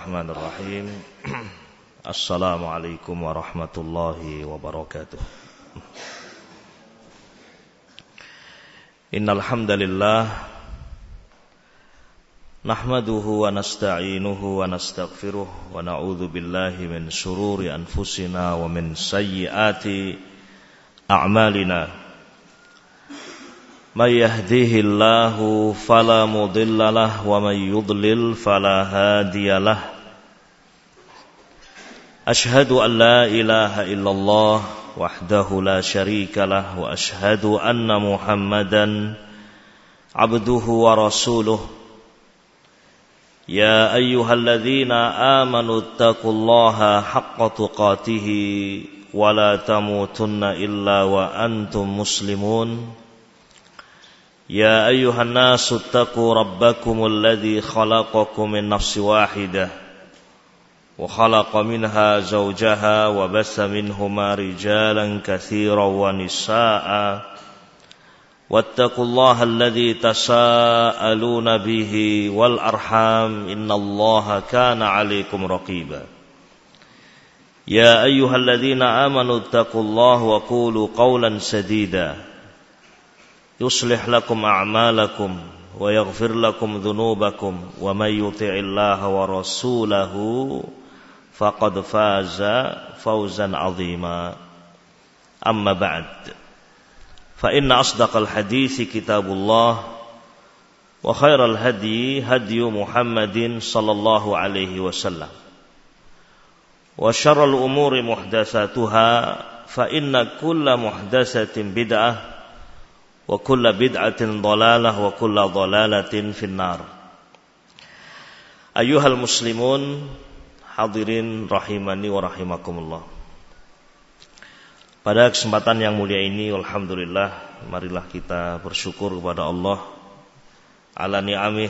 Bismillahirrahmanirrahim. Assalamualaikum warahmatullahi wabarakatuh. Innal hamdalillah nahmaduhu wa nasta'inuhu wa nastaghfiruh wa na'udzu billahi min shururi anfusina wa min sayyiati a'malina. May yahdihillahu fala mudilla lahu wa may yudlil fala hadiya lahu. Ashhadu an la ilaha illallah wahdahu la syarika lahu wa ashhadu anna Muhammadan abduhu wa rasuluh. Ya ayyuhalladzina amanu taqullaha haqqa tuqatih wa la tamutunna illa wa antum muslimun. Ya ayyuhan nasu taqu rabbakumul ladzi khalaqakum min nafsin wahidah wa khalaqa minha zawjaha wa bassa minhuma rijalan katsiran wa nisaa'a wattaqullaha alladzi tasaaluna bihi wal arham innallaha kana 'alaikum raqiba. Ya ayyuhalladzina amanu taqullaha wa qulu qawlan sadida yuslih lakum a'malakum wa yaghfir lakum dhunubakum wa may yuti'illaha wa rasulahu faqad faza fawzan 'azima. Amma ba'd. Fa inna asdaqal hadithi kitabullah wa khairal hadyi hadyu Muhammadin sallallahu alaihi wasallam. Wa syarrul umuri muhdatsatuha fa inna kulla muhdatsatin bid'ah wa kulla bid'atin dhalalah wa kulla dhalalatin finnar. Ayyuhal muslimun hadirin rahimani wa rahimakumullah. Pada kesempatan yang mulia ini alhamdulillah marilah kita bersyukur kepada Allah ala ni'amih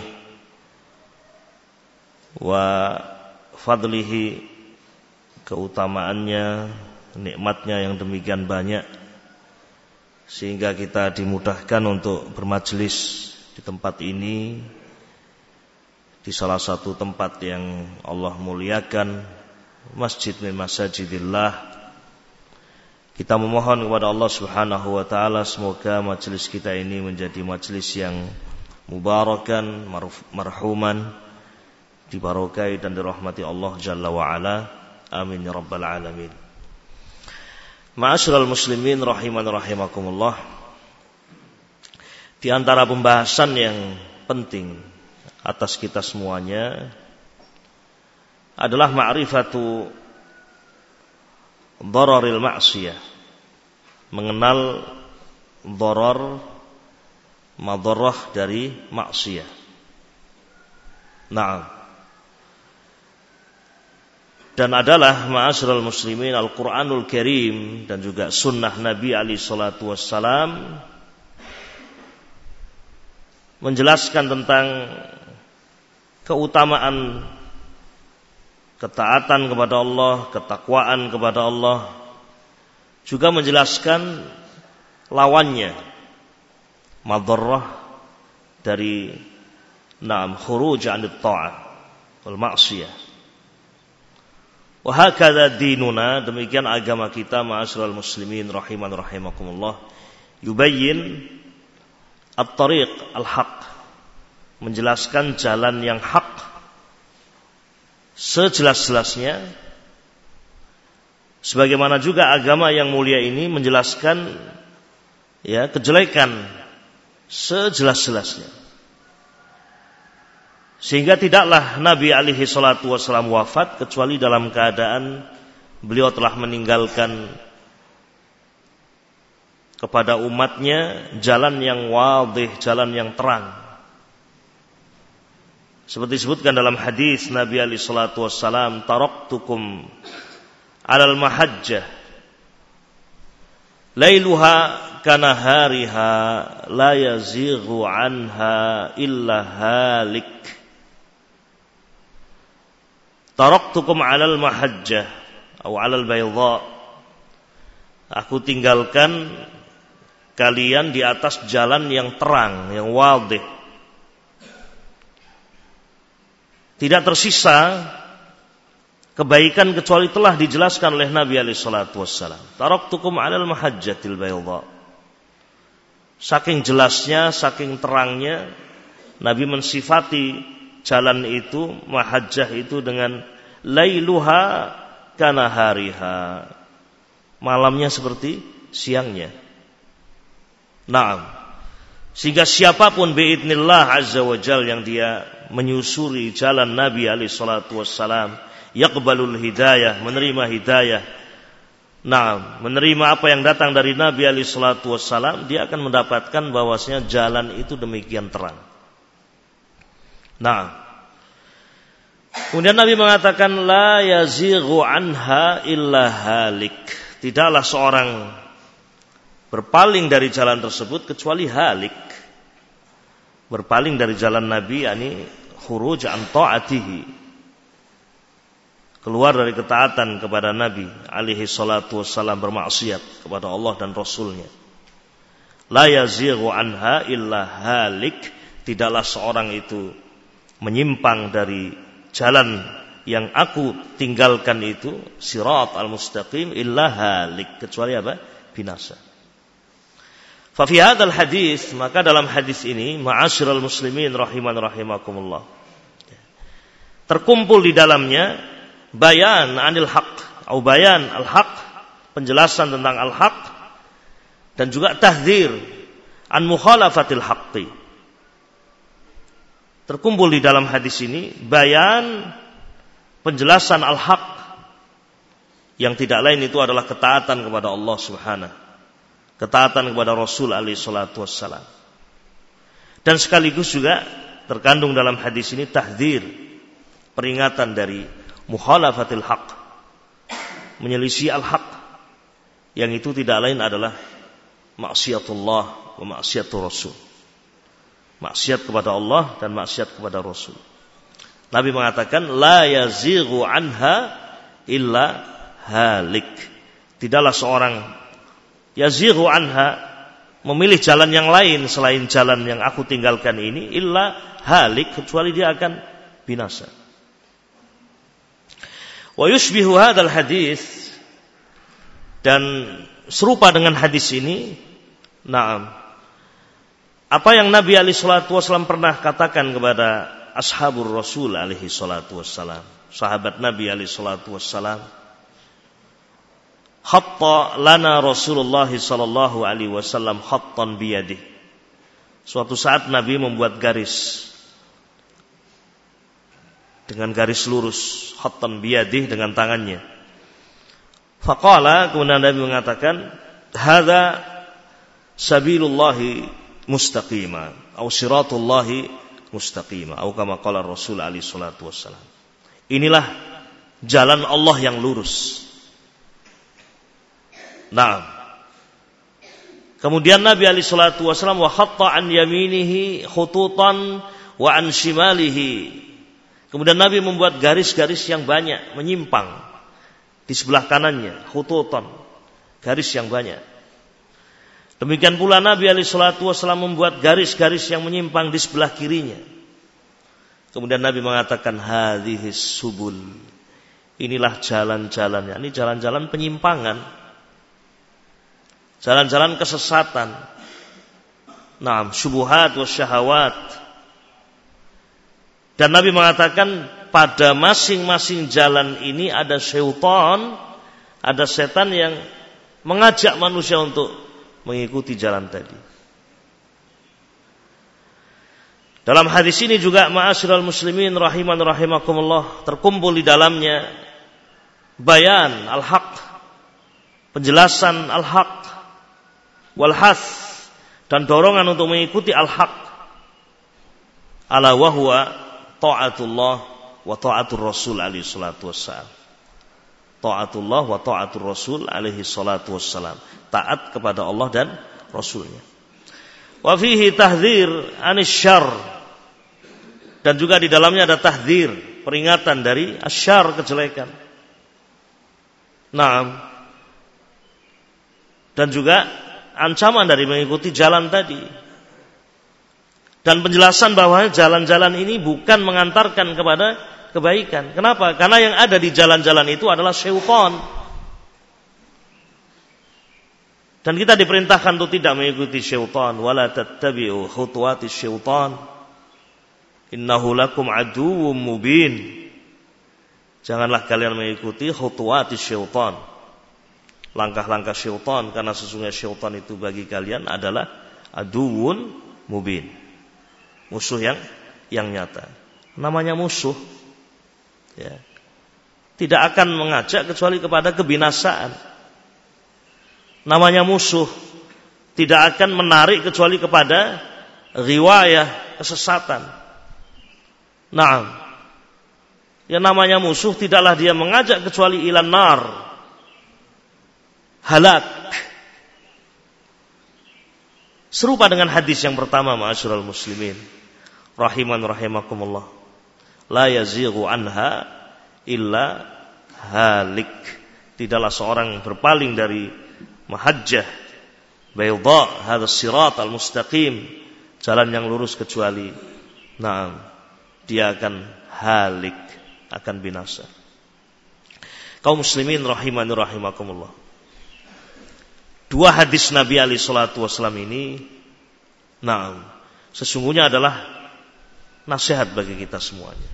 wa fadlihi, keutamaannya, nikmatnya yang demikian banyak sehingga kita dimudahkan untuk bermajelis di tempat ini, di salah satu tempat yang Allah muliakan, masjid min masajidillah. Kita memohon kepada Allah Subhanahu wa taala semoga majelis kita ini menjadi majelis yang mubarakan, marhuman, dibarokai dan dirahmati Allah Jalla wa ala. Amin ya rabbal alamin. Ma'asyiral muslimin rahiman rahimakumullah. Di antara pembahasan yang penting atas kita semuanya adalah ma'rifatu dhararil ma'siyah, mengenal dharar madarrah dari maksiyah. Naam. Dan adalah ma'asyiral muslimin Al-Quranul Karim dan juga sunnah Nabi alaihi salatu wassalam menjelaskan tentang keutamaan ketaatan kepada Allah, ketakwaan kepada Allah, juga menjelaskan lawannya madarrah dari khuruj 'anit ta'ah wal ma'siyah. Wa hakadha dinuna, demikian agama kita ma'asyiral muslimin rahiman rahimakumullah, yubayyin at-tariq al-haq, menjelaskan jalan yang hak sejelas-jelasnya, sebagaimana juga agama yang mulia ini menjelaskan kejelekan sejelas-jelasnya. Sehingga tidaklah Nabi alaihi salatu wassalam wafat kecuali dalam keadaan beliau telah meninggalkan kepada umatnya jalan yang wadih, jalan yang terang. Seperti disebutkan dalam hadis Nabi alaihi salatu wassalam, taraktukum alal mahajjah lailuha kanahariha la yazighu anha illa halik. Taraktukum alal mahajjah atau alal bayda, aku tinggalkan kalian di atas jalan yang terang, yang wadih. Tidak tersisa kebaikan kecuali telah dijelaskan oleh Nabi alaihi salatu wassalam. Taraktukum 'alal mahajjatil bayda. Saking jelasnya, saking terangnya Nabi mensifati jalan itu, mahajjah itu dengan lailuha kanahariha. Malamnya seperti siangnya. Naam. Sehingga siapapun biidznillah azza wa jalla yang dia menyusuri jalan Nabi alaihi salatu wassalam, yaqbalul hidayah, menerima hidayah. Nah, menerima apa yang datang dari Nabi alaihi salatu wassalam, dia akan mendapatkan bahwasanya jalan itu demikian terang. Nah, kemudian Nabi mengatakan la yazighu anha illa halik. Tidaklah seorang berpaling dari jalan tersebut kecuali halik. Berpaling dari jalan Nabi yakni khuruj an ta'atihi. Keluar dari ketaatan kepada Nabi alaihi salatu wassalam, bermaksiat kepada Allah dan Rasulnya. La yazighu anha illa halik. Tidaklah seorang itu menyimpang dari jalan yang aku tinggalkan itu, sirat al-mustaqim, illa halik, kecuali apa? Binasa. Fa fi hadzal hadis, maka dalam hadis ini, ma'asyiral muslimin rahiman rahimakumullah, terkumpul di dalamnya bayan anil haq, atau bayan al-haq, penjelasan tentang al-haq, dan juga tahdzir an mukhalafatil haqqi. Terkumpul di dalam hadis ini bayan, penjelasan al-haq, yang tidak lain itu adalah ketaatan kepada Allah Subhanahu, ketaatan kepada Rasul alaihi salatu wassalam. Dan sekaligus juga terkandung dalam hadis ini tahdzir, peringatan dari mukhalafatil haq, menyelisih al-haq, yang itu tidak lain adalah maksiatullah wa maksiatur Rasul. Maksiat kepada Allah dan maksiat kepada Rasul. Nabi mengatakan la yazighu anha illa halik. Tidaklah seorang yazighu anha, memilih jalan yang lain selain jalan yang aku tinggalkan ini, illa halik, kecuali dia akan binasa. Wa yushbihu hadzal hadis, dan serupa dengan hadis ini, na'am, apa yang Nabi alaihi salatu wassalam pernah katakan kepada ashabur Rasul alaihi salatu wassalam, sahabat Nabi alaihi salatu wassalam. Khatta lana Rasulullah sallallahu alaihi wasallam khattan biyadihi. Suatu saat Nabi membuat garis dengan garis lurus, khattan biyadihi, dengan tangannya. Faqala, kemudian Nabi mengatakan, hadza sabilullahi mustaqima, atau siratullahi mustaqima, atau kama qala Rasul alaihi salatu wassalam. Inilah jalan Allah yang lurus. Nah, kemudian Nabi alaihi salatu wassalam wa khatta an yaminihi khututan wa an shimalihi. Kemudian Nabi membuat garis-garis yang banyak menyimpang di sebelah kanannya, khututan, garis yang banyak. Demikian pula Nabi alaihi salatu wasallam membuat garis-garis yang menyimpang di sebelah kirinya. Kemudian Nabi mengatakan hadhis subul. Inilah jalan-jalannya. Ini jalan-jalan penyimpangan. Jalan-jalan kesesatan. Naam, syubhat wasyahawat. Dan Nabi mengatakan pada masing-masing jalan ini ada syaitan, ada setan yang mengajak manusia untuk mengikuti jalan tadi. Dalam hadis ini juga ma'asyiral muslimin rahiman rahimakumullah, terkumpul di dalamnya bayan al-haq, penjelasan al-haq, wal has, dan dorongan untuk mengikuti al-haq, ala wa huwa ta'atullah wa ta'atur Rasul alaihi salatu wassalam. Ta'atullah wa ta'atur Rasul alaihi salatu wassalam, taat kepada Allah dan Rasulnya. Wa fihi tahdzir anis syarr, dan juga di dalamnya ada tahdzir, peringatan dari asyarr, kejelekan. Naam. Dan juga ancaman dari mengikuti jalan tadi. Dan penjelasan bahwa jalan-jalan ini bukan mengantarkan kepada kebaikan. Kenapa? Karena yang ada di jalan-jalan itu adalah syaitan. Dan kita diperintahkan untuk tidak mengikuti syaitan. Wala tattabi'u khutuwatis syaitan. Innahu lakum aduwwum mubin. Janganlah kalian mengikuti khutuwatis syaitan. Langkah-langkah syaitan. Karena sesungguhnya syaitan itu bagi kalian adalah aduwwun mubin. Musuh yang nyata. Namanya musuh, ya, tidak akan mengajak kecuali kepada kebinasaan. Namanya musuh tidak akan menarik kecuali kepada riwayah kesesatan. Nah, yang namanya musuh tidaklah dia mengajak kecuali ilan nar, halak. Serupa dengan hadis yang pertama, ma'asyiral muslimin rahiman rahimakumullah, la yazighu anha illa halik. Tidaklah seorang berpaling dari mahajjah bayda hadzal sirat al-mustaqim, jalan yang lurus, kecuali dia akan halik, akan binasa. Kaum muslimin rahimani rahimakumullah, dua hadis Nabi alaihi salatu wasallam ini sesungguhnya adalah nasihat bagi kita semuanya,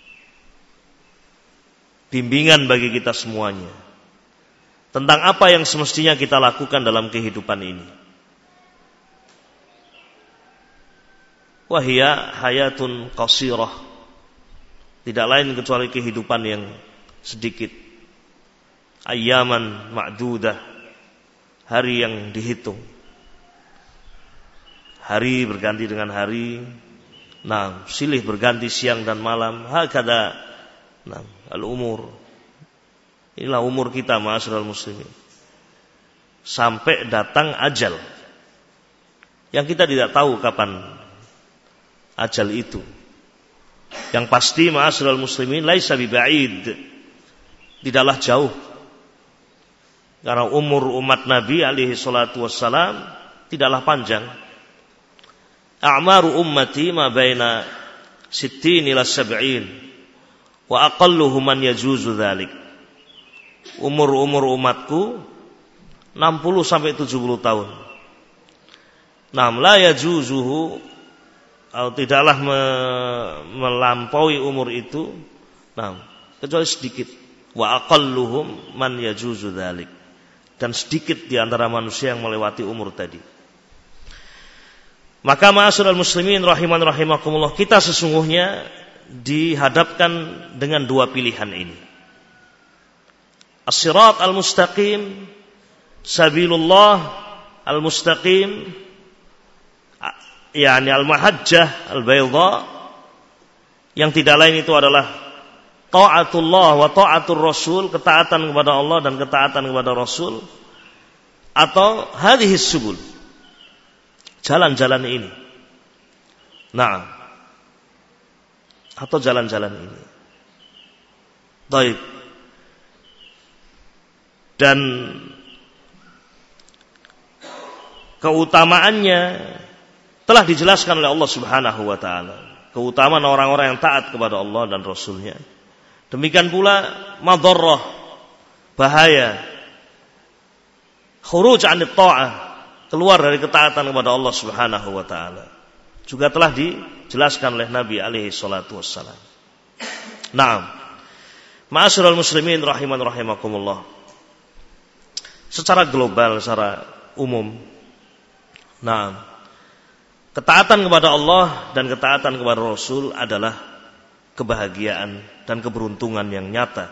bimbingan bagi kita semuanya tentang apa yang semestinya kita lakukan dalam kehidupan ini. Wahia hayatun qasirah, tidak lain kecuali kehidupan yang sedikit. Ayyaman ma'dudah, hari yang dihitung. Hari berganti dengan hari. Silih berganti siang dan malam. Hakada al-umur. Inilah umur kita, ma'asyiral muslimin. Sampai datang ajal. Yang kita tidak tahu kapan ajal itu. Yang pasti, ma'asyiral muslimin, laisa biba'id, tidaklah jauh. Karena umur umat Nabi alaihi salatu wassalam tidaklah panjang. A'maru ummati ma baina 60 ila 70 wa aqalluhum man yajuzu dzalik. Umur umatku 60 sampai 70 tahun. La yajuzuhu, tidaklah melampaui umur itu kecuali sedikit. Wa aqalluhum man yajuzu dzalik, dan sedikit di antara manusia yang melewati umur tadi. Maka ma'asyiral muslimin rahiman rahimakumullah, kita sesungguhnya dihadapkan dengan dua pilihan ini. As-sirat al-mustaqim, sabilullah al-mustaqim, yakni al-mahajjah al-bayda, yang tidak lain itu adalah ta'atullah wa ta'atur rasul, ketaatan kepada Allah dan ketaatan kepada Rasul, atau hadhis subul, jalan-jalan ini. Atau jalan-jalan ini. Baik. Dan keutamaannya telah dijelaskan oleh Allah Subhanahu wa taala. Keutamaan orang-orang yang taat kepada Allah dan Rasulnya. Demikian pula madharrah, bahaya, khuruj 'anit ta'ah, keluar dari ketaatan kepada Allah Subhanahu wa taala, juga telah dijelaskan oleh Nabi alaihi salatu wassalam. Ma'asyiral muslimin rahiman rahimakumullah. Secara global, secara umum, ketaatan kepada Allah dan ketaatan kepada Rasul adalah kebahagiaan dan keberuntungan yang nyata.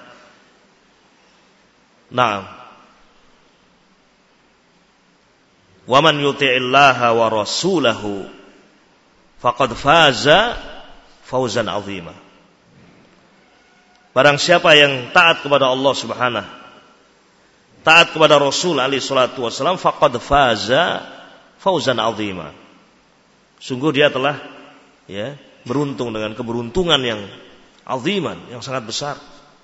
Wa man yuti'illaha wa rasulahu faqad faza fawzan 'azima. Barang siapa yang taat kepada Allah Subhanahu, taat kepada Rasul alaihi salatu wasallam, faqad faza fawzan 'azima. Sungguh dia telah beruntung dengan keberuntungan yang aziman, yang sangat besar.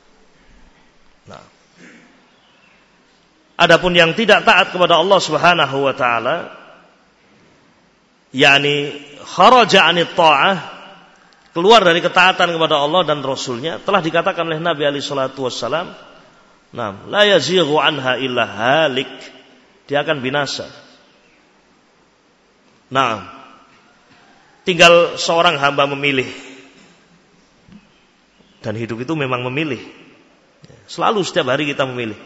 Adapun yang tidak taat kepada Allah Subhanahu wa taala, yakni kharaja 'anit ta'ah, keluar dari ketaatan kepada Allah dan Rasulnya, telah dikatakan oleh Nabi alaihi salatu wassalam, la yazighu anha illa halik, dia akan binasa. Tinggal seorang hamba memilih. Dan hidup itu memang memilih. Selalu setiap hari kita memilih.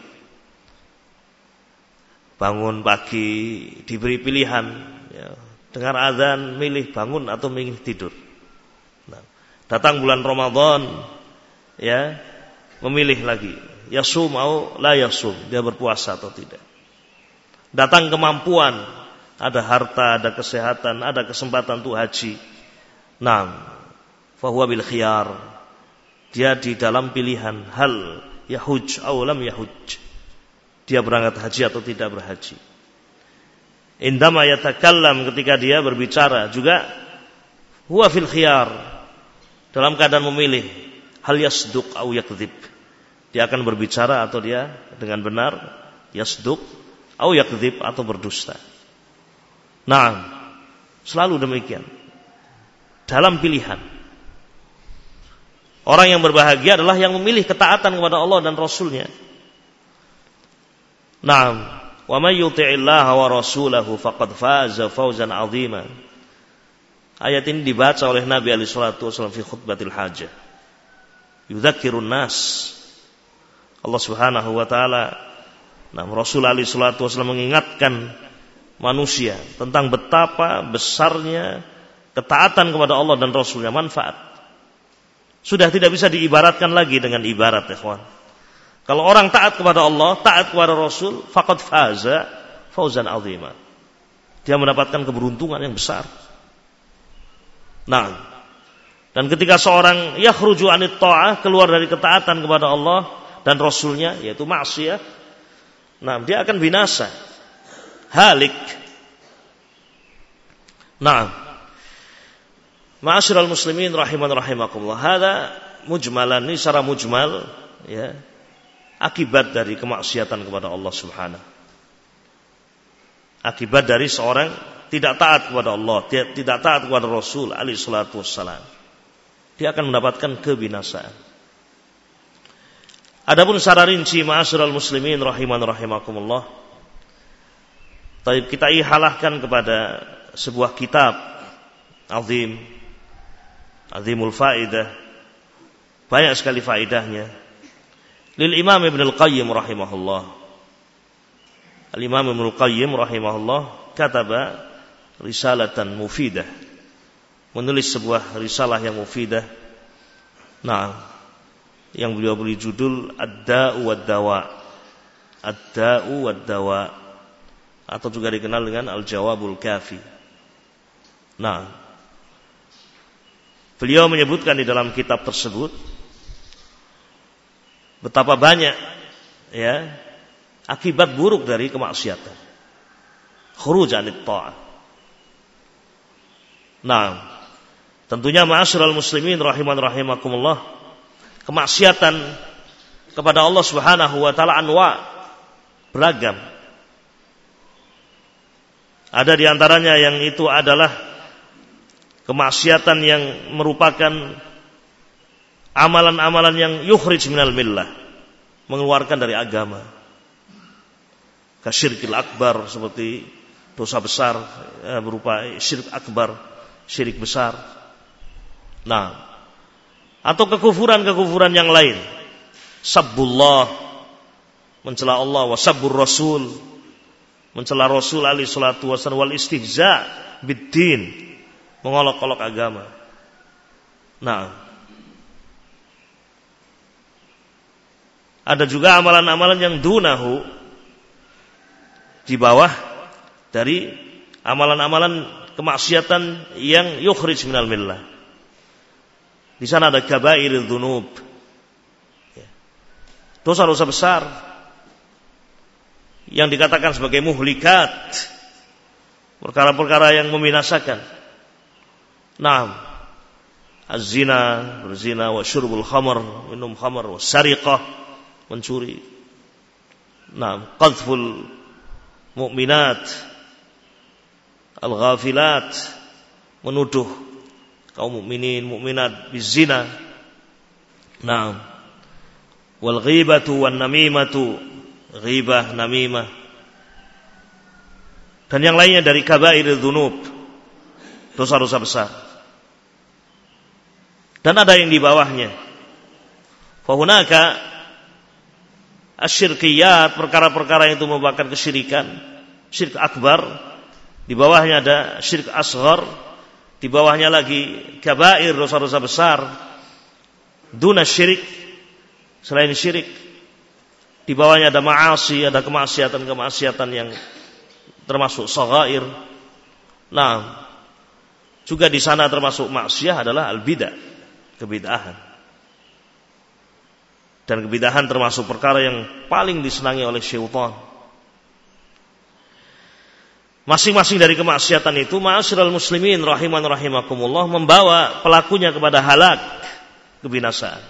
Bangun pagi diberi pilihan, dengar azan milih bangun atau milih tidur. Datang bulan Ramadan, memilih lagi, yasum atau la yasum, dia berpuasa atau tidak. Datang kemampuan, ada harta, ada kesehatan, ada kesempatan untuk haji. Fahuwa bil khiyar. Dia di dalam pilihan, hal yahuj aw lam yahuj. Dia berangkat haji atau tidak berhaji. Indama yatakallam, ketika dia berbicara juga huwa fil khiyar, dalam keadaan memilih, hal yasduq aw yakdzib. Dia akan berbicara atau dia dengan benar, yasduq aw yakdzib, atau berdusta. Selalu demikian. Dalam pilihan. Orang yang berbahagia adalah yang memilih ketaatan kepada Allah dan Rasulnya. Wa may yuti'illaha wa rasulahu faqad faza fawzan 'azima. Ayat ini dibaca oleh Nabi alaihi salatu wasallam fi khutbatil hajah. Yudzakirun nas. Allah Subhanahu wa taala, Rasul alaihi salatu wasallam mengingatkan manusia tentang betapa besarnya ketaatan kepada Allah dan Rasulnya, manfaat. Sudah tidak bisa diibaratkan lagi dengan ibarat, ikhwan. Kalau orang taat kepada Allah, taat kepada Rasul, faqad faza fawzan 'azima. Dia mendapatkan keberuntungan yang besar. Dan ketika seorang yakhruju 'anit ta'ah, keluar dari ketaatan kepada Allah dan Rasulnya, yaitu maksiat, dia akan binasa. Halik. Ma'asyiral muslimin rahiman rahimakumullah. Hada mujmalan, ini secara mujmal, akibat dari kemaksiatan kepada Allah Subhanahu. Akibat dari seorang tidak taat kepada Allah, tidak taat kepada Rasul alaihi salatu wassalam. Dia akan mendapatkan kebinasaan. Adapun secara rinci, ma'asyiral muslimin rahiman rahimakumullah, kita ihalahkan kepada sebuah kitab azimul faidah, banyak sekali faidahnya, lil Imam Ibn Al-Qayyim rahimahullah. Al-Imam Ibn Al-Qayyim rahimahullah kataba risalatan mufidah, menulis sebuah risalah yang mufidah, yang beliau beri judul Ad-Da'u wad-Dawa, Ad-Da'u wad-Dawa, atau juga dikenal dengan Al-Jawabul Kafi. Beliau menyebutkan di dalam kitab tersebut betapa banyak akibat buruk dari kemaksiatan. Khuruj 'anit ta'ah. Tentunya ma'asyiral muslimin rahiman rahimakumullah, kemaksiatan kepada Allah Subhanahu wa taala beragam. Ada di antaranya yang itu adalah kemaksiatan yang merupakan amalan-amalan yang yukhrij minal millah, mengeluarkan dari agama. Kasyirkil akbar, seperti dosa besar berupa syirik akbar, syirik besar. Atau kekufuran-kekufuran yang lain. Sabbullah, mencela Allah, wa sabbur rasul, mencela Rasul alaihi salatu wasallam, wal istihza biddin, mengolok-olok agama. Ada juga amalan-amalan yang dunahu, di bawah dari amalan-amalan kemaksiatan yang yukhrij minal millah. Di sana ada kabairul dzunub, dosa-dosa besar yang dikatakan sebagai muhlikat, perkara-perkara yang membinasakan. Az-zina, berzina, wa syurbul khamr, minum khamr, wa sariqah, mencuri. Qadhful mu'minat, al-ghafilat, menuduh kaum mukminin mukminat bizina. Naam. Wal ghibatu wan namimatu, ghibah, namimah. Dan yang lainnya dari kabairudz dzunub, dosa-dosa besar. Dan ada yang di bawahnya. Fa hunaka asyirkiyat, perkara-perkara yang itu merupakan kesyirikan, syirik akbar. Di bawahnya ada syirik asghar, di bawahnya lagi kabair, dosa-dosa besar. Duna syirik, selain syirik. Di bawahnya ada ma'asi, ada kemaksiatan yang termasuk shaghair. Nah, juga di sana termasuk maksiyah adalah al-bid'ah, kebid'ahan. Dan kebid'ahan termasuk perkara yang paling disenangi oleh syaitan. Masing-masing dari kemaksiatan itu, ma'asyiral muslimin rahiman rahimakumullah, membawa pelakunya kepada halak, kebinasaan.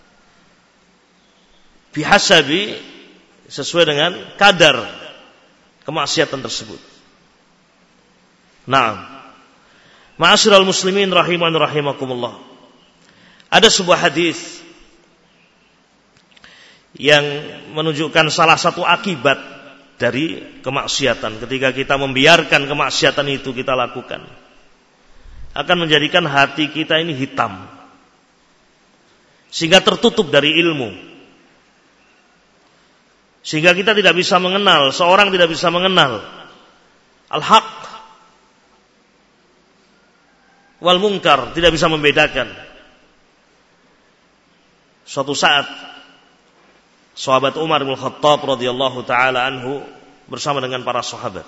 Bihasabi, sesuai dengan kadar kemaksiatan tersebut. Naam. Ma'asyiral muslimin rahiman rahimakumullah. Ada sebuah hadis yang menunjukkan salah satu akibat dari kemaksiatan. Ketika kita membiarkan kemaksiatan itu kita lakukan, akan menjadikan hati kita ini hitam, sehingga tertutup dari ilmu. Sehingga kita tidak bisa mengenal, seorang tidak bisa mengenal al-haq wal munkar, tidak bisa membedakan. Suatu saat sahabat Umar bin Khattab radhiyallahu taala anhu bersama dengan para sahabat.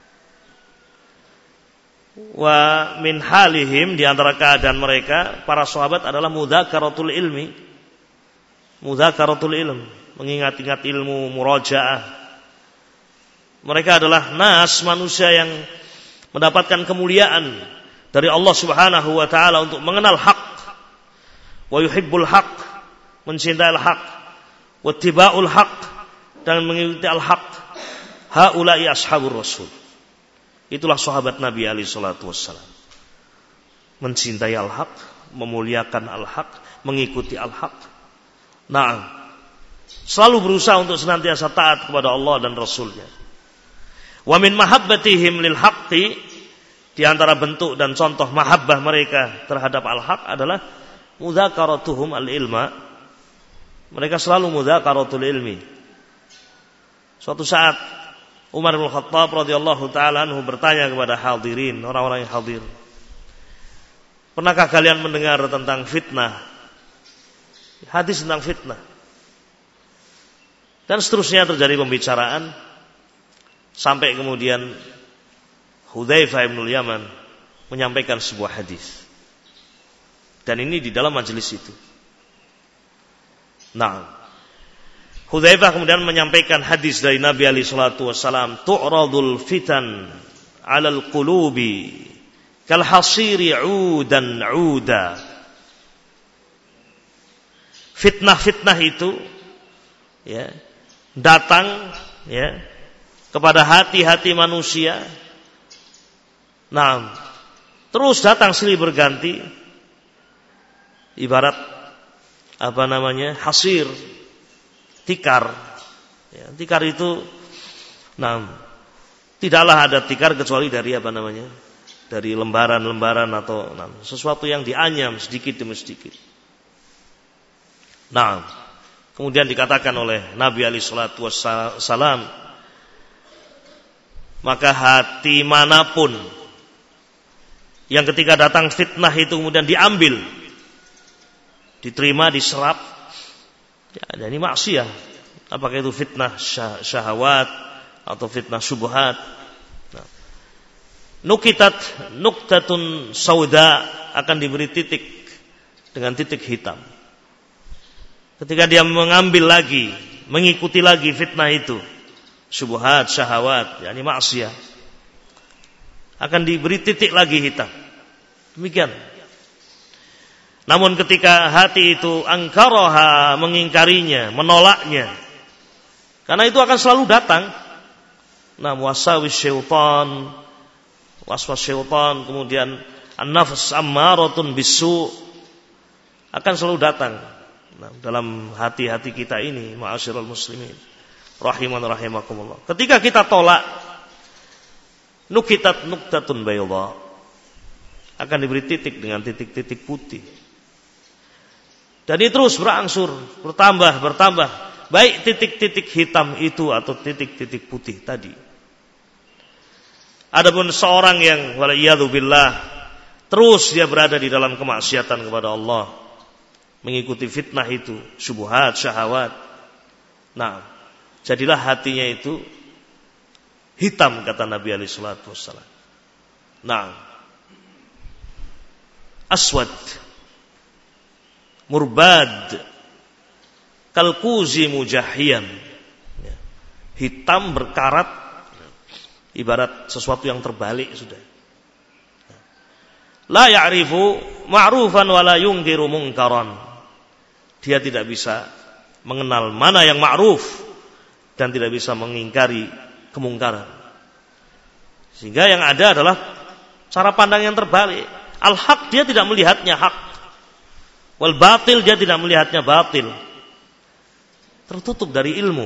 Wa min halihim, di antara keadaan mereka para sahabat adalah mudzakaratul ilmi. Mudzakaratul ilm, mengingat-ingat ilmu, murajaah. Mereka adalah manusia yang mendapatkan kemuliaan dari Allah Subhanahu wa taala untuk mengenal hak, wa yuhibbul haq, mencintai al-haq, wa ittiba'ul haq, dan mengikuti al-haq. Haula'i ashabur rasul. Itulah sahabat Nabi alaihi salatu wassalam. Mencintai al-haq, memuliakan al-haq, mengikuti al-haq. Nah, selalu berusaha untuk senantiasa taat kepada Allah dan Rasulnya. Wa min mahabbatihim lil haqqi, di antara bentuk dan contoh mahabbah mereka terhadap al-haq adalah mudzakaratuhum al-ilma. Mereka selalu mudzakaratul ilmi. Suatu saat Umar bin Khattab radhiyallahu taala anhu bertanya kepada hadirin, orang-orang yang hadir, pernahkah kalian mendengar tentang fitnah? Hadis tentang fitnah. Dan seterusnya terjadi pembicaraan sampai kemudian Hudzaifah bin Yaman menyampaikan sebuah hadis. Dan ini di dalam majelis itu. Nah, Hudzaifah kemudian menyampaikan hadis dari Nabi alaihi salatu wasalam, tu'radul fitan 'alal qulubi kal hasiri 'udan 'uda. Fitnah-fitnah itu ya datang ya kepada hati-hati manusia. Nah, terus datang silih berganti, ibarat hasir, tikar. Ya, tikar itu, tidaklah ada tikar kecuali dari dari lembaran-lembaran atau sesuatu yang dianyam sedikit demi sedikit. Nah, kemudian dikatakan oleh Nabi alaihi salatu wassalam, maka hati manapun yang ketika datang fitnah itu kemudian diambil, diterima, diserap, ya, ini maksiyah. Apakah itu fitnah syahwat atau fitnah syubhat? Nah, nuktatun sauda, akan diberi titik dengan titik hitam. Ketika dia mengambil lagi, mengikuti lagi fitnah itu, syubhat, syahwat, yakni maksiyah, akan diberi titik lagi hitam. Demikian. Namun ketika hati itu angkaraha, mengingkarinya, menolaknya, karena itu akan selalu datang. Nah, waswas syaitan, kemudian an-nafs ammaratun bisu akan selalu datang dalam hati-hati kita ini, ma'asyiral muslimin rahiman rahimakumullah. Ketika kita tolak, nukitat nuktatun bayda, akan diberi titik dengan titik-titik putih. Dan ini terus berangsur, bertambah, baik titik-titik hitam itu atau titik-titik putih tadi. Adapun seorang yang waliyadu billah terus dia berada di dalam kemaksiatan kepada Allah, mengikuti fitnah itu, syubhat, syahwat. Nah, jadilah hatinya itu hitam, kata Nabi alaihi salatu wassalam. Nah, aswad murbad kalkuzi mujahiyan, hitam berkarat, ibarat sesuatu yang terbalik sudah. La ya'rifu ma'rufan wa la yungkiru munkaran, dia tidak bisa mengenal mana yang ma'ruf dan tidak bisa mengingkari kemungkaran. Sehingga yang ada adalah cara pandang yang terbalik. Al-haq dia tidak melihatnya hak, wal batil dia tidak melihatnya batil. Tertutup dari ilmu.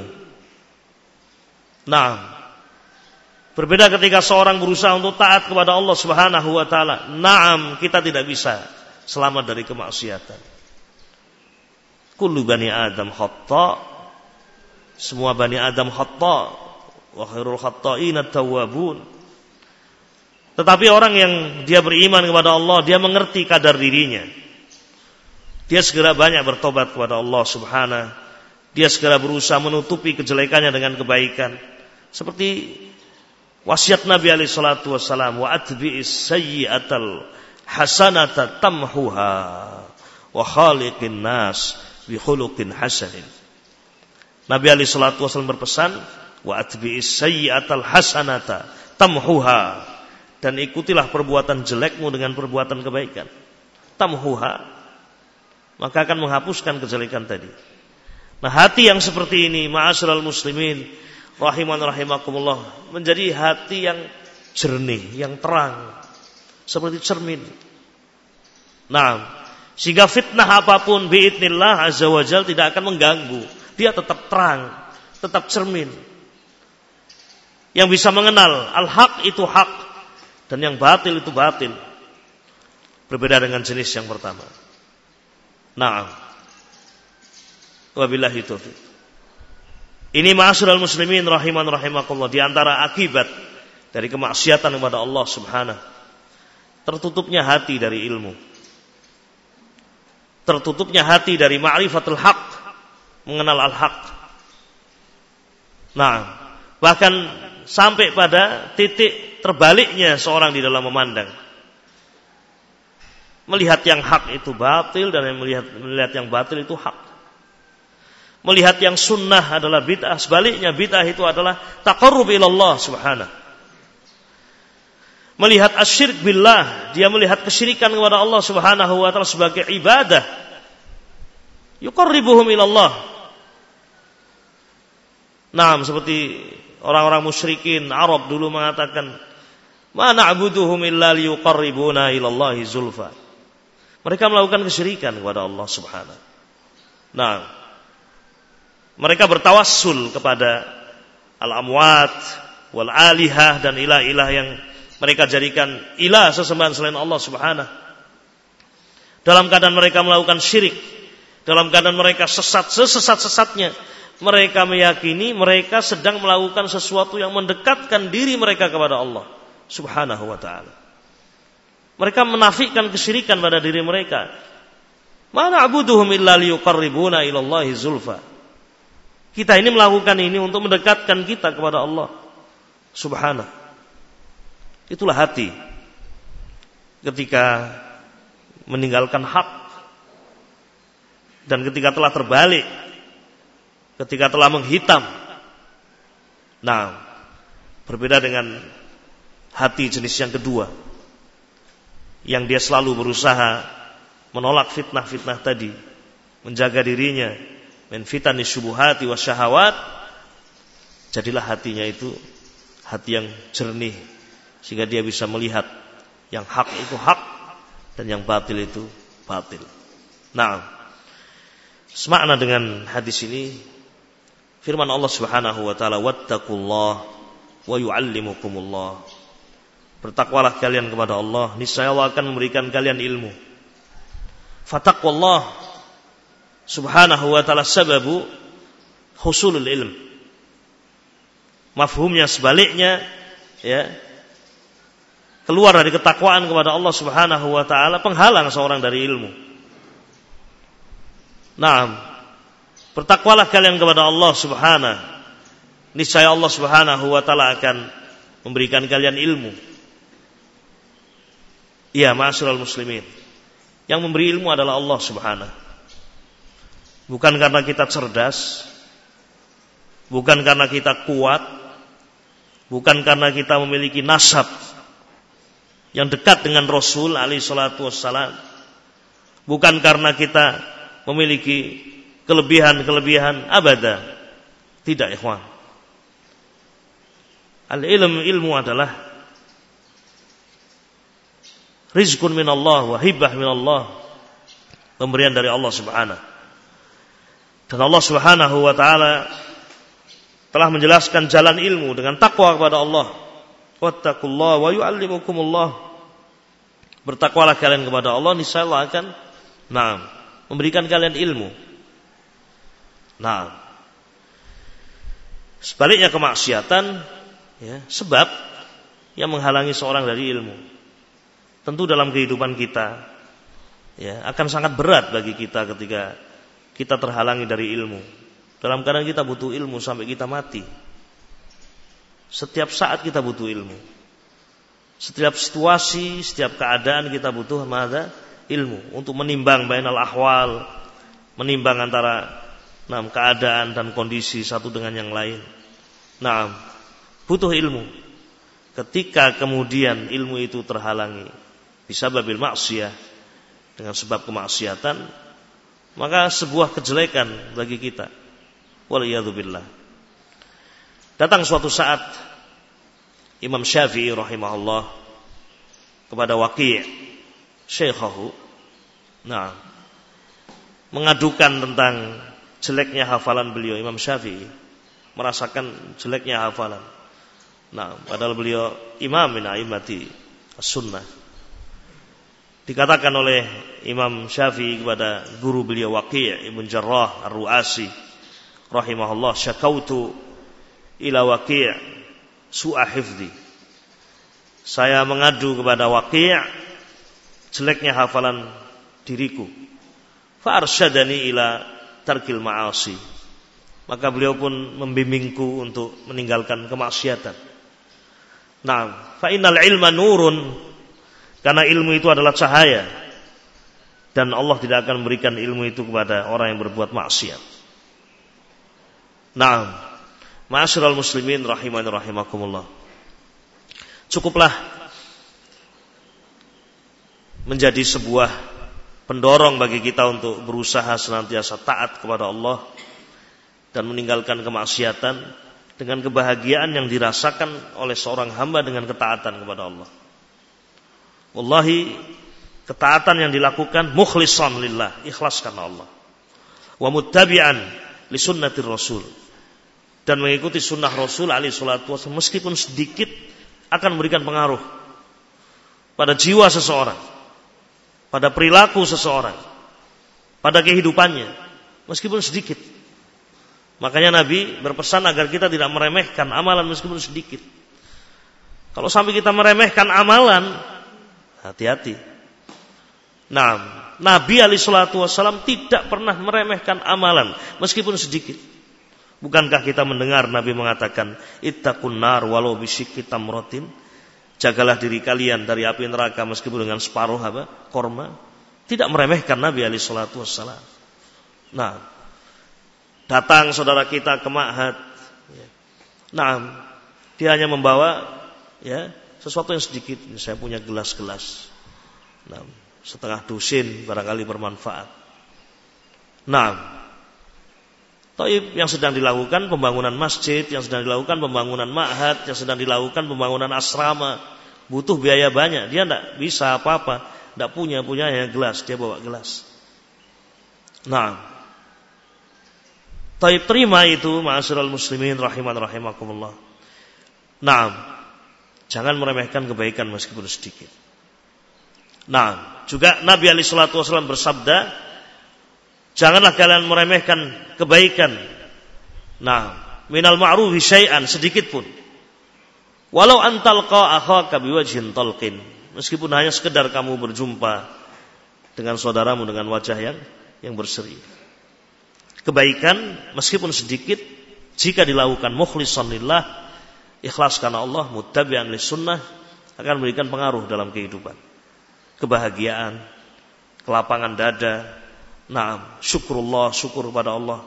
Nah, berbeda ketika seorang berusaha untuk taat kepada Allah Subhanahu wa taala. Naam, kita tidak bisa selamat dari kemaksiatan. Kullu bani Adam khata', semua bani Adam khata', wa khairul khata'in at-tawwabun. Tetapi orang yang dia beriman kepada Allah, dia mengerti kadar dirinya. Dia segera banyak bertobat kepada Allah Subhanahu. Dia segera berusaha menutupi kejelekannya dengan kebaikan. Seperti wasiat Nabi alaihi salatu wassalam, wa atbi'is sayyi'atal hasanata tamhuha wa khaliqin nas bi khuluqin hasanin. Nabi alaihi salatu wassalam berpesan, wa atbi'is sayyi'atal hasanata tamhuha, dan ikutilah perbuatan jelekmu dengan perbuatan kebaikan. Tamhuha, maka akan menghapuskan kejelekan tadi. Nah, hati yang seperti ini, ma'asyiral muslimin rahiman rahimakumullah, menjadi hati yang jernih, yang terang, seperti cermin. Nah, sehingga fitnah apapun biidznillah azza wajal tidak akan mengganggu. Dia tetap terang, tetap cermin. Yang bisa mengenal al-haq itu hak dan yang batil itu batil. Berbeda dengan jenis yang pertama. Nah, wabillahi taufiq. Ini ma'asyiral muslimin rahiman rahimakumullah, di antara akibat dari kemaksiatan kepada Allah Subhanahu, tertutupnya hati dari ilmu. Tertutupnya hati dari ma'rifatul haq, mengenal al-haq. Nah, bahkan sampai pada titik terbaliknya seorang di dalam memandang. Melihat yang hak itu batil dan melihat yang batil itu hak. Melihat yang sunnah adalah bid'ah, sebaliknya bid'ah itu adalah taqarrub ila Allah Subhanahu. Melihat asyirk billah, dia melihat kesyirikan kepada Allah Subhanahu wa taala sebagai ibadah. Yuqarribuhum ila Allah. Nah, seperti orang-orang musyrikin Arab dulu mengatakan, "Ma na'buduhum illa liyuqarribuna ila Allahi zulfa." Mereka melakukan kesyirikan kepada Allah Subhanahu. Nah, mereka bertawassul kepada al-amwat wal alihah dan ilah-ilah yang mereka jadikan ilah sesembahan selain Allah Subhanahu. Dalam keadaan mereka melakukan syirik, dalam keadaan mereka sesat sesat-sesatnya, mereka meyakini mereka sedang melakukan sesuatu yang mendekatkan diri mereka kepada Allah Subhanahu wa ta'ala. Mereka menafikan kesyirikan pada diri mereka. Ma na'buduhum illa liyuqarribuna ila Allahi zulfa. Kita ini melakukan ini untuk mendekatkan kita kepada Allah Subhanahu. Itulah hati ketika meninggalkan hak dan ketika telah terbalik, ketika telah menghitam. Nah, berbeda dengan hati jenis yang kedua, yang dia selalu berusaha menolak fitnah-fitnah tadi, menjaga dirinya min fitani syubuhati wasyahawat. Jadilah hatinya itu hati yang jernih, sehingga dia bisa melihat yang hak itu hak dan yang batil itu batil. Nah, semakna dengan hadis ini firman Allah Subhanahu wa taala, wattaqullah wa yu'allimukumullah. Bertakwalah kalian kepada Allah, niscaya Allah akan memberikan kalian ilmu. Fataqwallah Subhanahu wa taala sababu husulul ilm. Mafhumnya sebaliknya, ya, keluar dari ketakwaan kepada Allah Subhanahu wa taala penghalang seorang dari ilmu. Naam, bertakwalah kalian kepada Allah Subhanahu, niscaya Allah Subhanahu wa taala akan memberikan kalian ilmu. Ya, ma'asyiral muslimin, yang memberi ilmu adalah Allah Subhanahu. Bukan karena kita cerdas, bukan karena kita kuat, bukan karena kita memiliki nasab yang dekat dengan Rasul alaihi salatu wassalam, bukan karena kita memiliki kelebihan-kelebihan abada. Tidak, ikhwan. Ilmu adalah rizqun minallah wa hibah minallah, pemberian dari Allah Subhanahu. Dan Allah Subhanahu wa taala telah menjelaskan jalan ilmu dengan takwa kepada Allah. Wattaqullaha wa yu'allimukumullah. Bertakwalah kalian kepada Allah, niscaya Allah akan memberikan kalian ilmu. Nah, sebaliknya kemaksiatan, ya, sebab yang menghalangi seorang dari ilmu. Tentu dalam kehidupan kita, ya, akan sangat berat bagi kita ketika kita terhalangi dari ilmu. Dalam keadaan kita butuh ilmu sampai kita mati. Setiap saat kita butuh ilmu. Setiap situasi, setiap keadaan kita butuh ilmu untuk menimbang bainal ahwal, menimbang antara keadaan dan kondisi satu dengan yang lain. Butuh ilmu. Ketika kemudian ilmu itu terhalangi bisababil maksiyah, dengan sebab kemaksiatan, maka sebuah kejelekan bagi kita. Waliyadzubillah. Datang suatu saat Imam Syafi'i rahimahullah kepada Waqi' syekhahu, mengadukan tentang jeleknya hafalan beliau. Imam Syafi'i merasakan jeleknya hafalan. Padahal beliau imam min a'immati as-sunnah. Dikatakan oleh Imam Syafi'i kepada guru beliau Waqi' Ibn Jarrah Ar-Ru'asi rahimahullah, syakautu ila Waqi' su'a hifdhi. Saya mengadu kepada Waqi' jeleknya hafalan diriku. Fa arsyadani ila tarkil ma'asi. Maka beliau pun membimbingku untuk meninggalkan kemaksiatan. Fa innal ilma nurun. Karena ilmu itu adalah cahaya. Dan Allah tidak akan memberikan ilmu itu kepada orang yang berbuat maksiat. Ma'asyiral muslimin rahimani rahimakumullah. Cukuplah menjadi sebuah pendorong bagi kita untuk berusaha senantiasa taat kepada Allah dan meninggalkan kemaksiatan dengan kebahagiaan yang dirasakan oleh seorang hamba dengan ketaatan kepada Allah. Wallahi, ketaatan yang dilakukan mukhlishan lillah, ikhlas karena Allah. Wa muttabi'an li sunnatir Rasul, dan mengikuti sunnah Rasul alaihi salatu wasallam, meskipun sedikit akan memberikan pengaruh pada jiwa seseorang, pada perilaku seseorang, pada kehidupannya, meskipun sedikit. Makanya Nabi berpesan agar kita tidak meremehkan amalan meskipun sedikit. Kalau sampai kita meremehkan amalan, hati-hati. Nabi alaihi salatu wasallam tidak pernah meremehkan amalan meskipun sedikit. Bukankah kita mendengar Nabi mengatakan, ittaqun nar walau bisyikki tamratin, jagalah diri kalian dari api neraka meskipun dengan separuh korma. Tidak meremehkan Nabi alaihi salatu wasallam. Datang saudara kita ke ma'had, dia hanya membawa sesuatu yang sedikit. Saya punya gelas-gelas, setengah dusin, barangkali bermanfaat. Taib yang sedang dilakukan pembangunan masjid, yang sedang dilakukan pembangunan ma'had, yang sedang dilakukan pembangunan asrama, butuh biaya banyak. Dia tidak bisa apa-apa Tidak punya ya gelas, dia bawa gelas. Nah, taib terima itu ma'asyiral muslimin rahimakumullah. Nah, jangan meremehkan kebaikan meskipun sedikit. Nah, juga Nabi alaihi salatu wasallam bersabda, janganlah kalian meremehkan kebaikan. Nah, minal ma'rufi syai'an, sedikit pun. Walau antalqa akhaka biwajhin talqin, meskipun hanya sekedar kamu berjumpa dengan saudaramu dengan wajah yang berseri. Kebaikan meskipun sedikit, jika dilakukan mukhlishan lillah, ikhlas karena Allah, muttabi'an lis-sunnah, akan memberikan pengaruh dalam kehidupan. Kebahagiaan, kelapangan dada, nah, syukurullah, syukur pada Allah.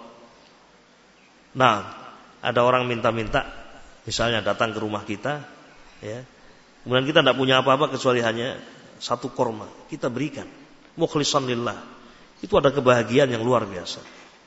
Nah, ada orang minta-minta, misalnya datang ke rumah kita, ya, kemudian kita tidak punya apa-apa kecuali hanya satu korma, kita berikan, mukhlishan lillah. Itu ada kebahagiaan yang luar biasa.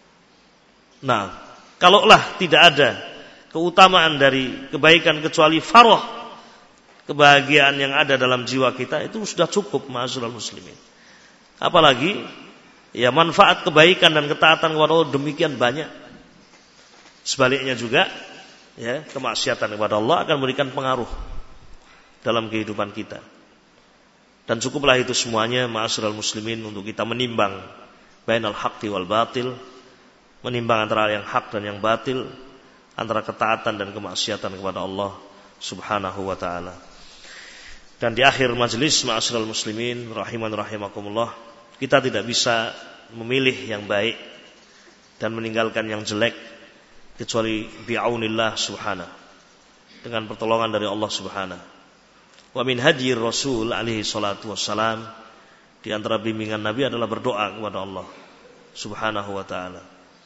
Nah, kalaulah tidak ada keutamaan dari kebaikan kecuali farah, kebahagiaan yang ada dalam jiwa kita, itu sudah cukup ma'asyiral muslimin. Apalagi ya manfaat kebaikan dan ketaatan kepada Allah demikian banyak. Sebaliknya juga ya, kemaksiatan kepada Allah akan memberikan pengaruh dalam kehidupan kita. Dan cukuplah itu semuanya ma'asyiral muslimin untuk kita menimbang bainal haqqi wal batil, menimbang antara yang hak dan yang batil, antara ketaatan dan kemaksiatan kepada Allah Subhanahu wa taala. Dan di akhir majelis ma'asyiral muslimin rahimakumullah, kita tidak bisa memilih yang baik dan meninggalkan yang jelek kecuali bi'aunillah subhanahu, dengan pertolongan dari Allah subhanahu. Wa min hadyi Rasul alaihi salatu wassalam, di antara bimbingan Nabi adalah berdoa kepada Allah subhanahu wa ta'ala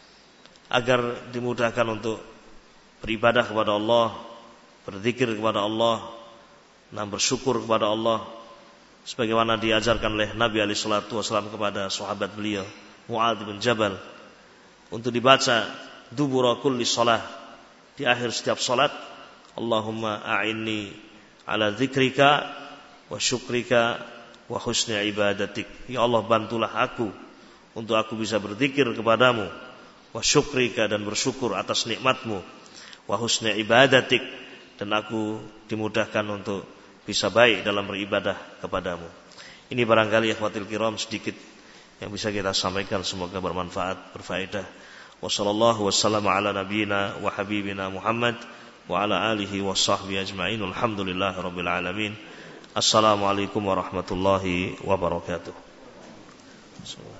agar dimudahkan untuk beribadah kepada Allah, berzikir kepada Allah, dan bersyukur kepada Allah sebagaimana diajarkan oleh Nabi alaihi salatu wasallam kepada sahabat beliau Mu'adz bin Jabal, untuk dibaca dubura kulli shalah, di akhir setiap salat, Allahumma a'inni ala dzikrika wa syukrika wa husni ibadatik. Ya Allah, bantulah aku untuk aku bisa berzikir kepadamu, wa syukrika, dan bersyukur atas nikmatmu, wa husni ibadatik, dan aku dimudahkan untuk bisa baik dalam beribadah kepadamu. Ini barangkali ikhwatil kiram sedikit yang bisa kita sampaikan, semoga bermanfaat, berfaedah. Wa sallallahu wassalamu ala nabiyyina wa habibina Muhammad wa ala alihi wa sahbihi ajma'in. Alhamdulillahi rabbil alamin. Assalamualaikum warahmatullahi wabarakatuh.